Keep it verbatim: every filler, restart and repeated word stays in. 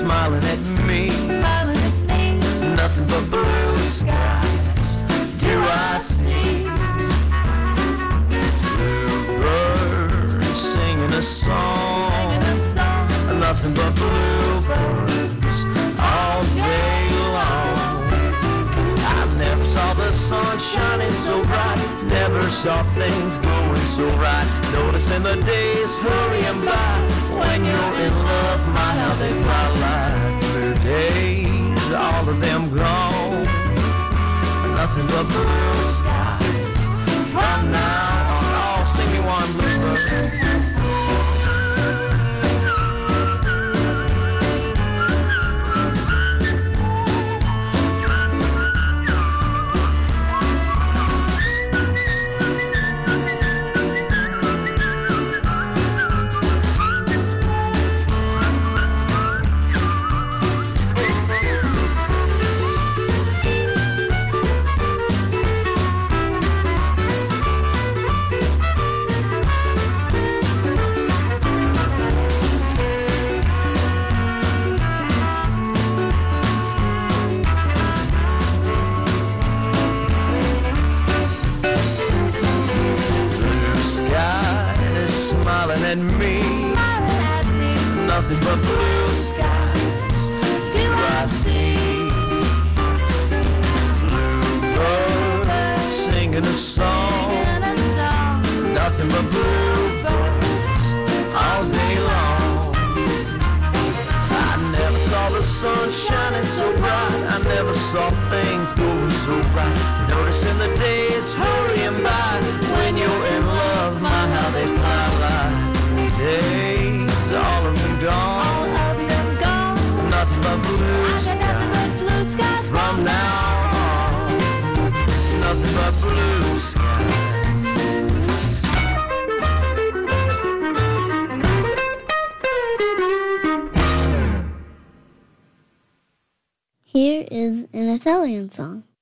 smiling at me, smiling at me. nothing but blue skies do I see. Bluebirds singing a song, Singing a song, nothing but bluebirds all day long. I never saw the sun shining so bright, never saw things going so right. Noticing the days hurrying by, when you're in love, my how they fly like blue days, all of them gone. Nothing but blue skies from now on. Oh, sing me one, bluebird. Smiling at me, smiling at me. nothing but blue skies Do I see? Bluebirds singing a song, Singing a song, nothing but bluebirds all day long. I never saw the sun shining so bright, I never saw things going so right. Noticing the days hurrying by, when you're in love, my how they fly like days, all of them gone. all of them gone. Nothing but blue I got nothing but skies blue skies from now on. Nothing but blue skies. Here is an Italian song.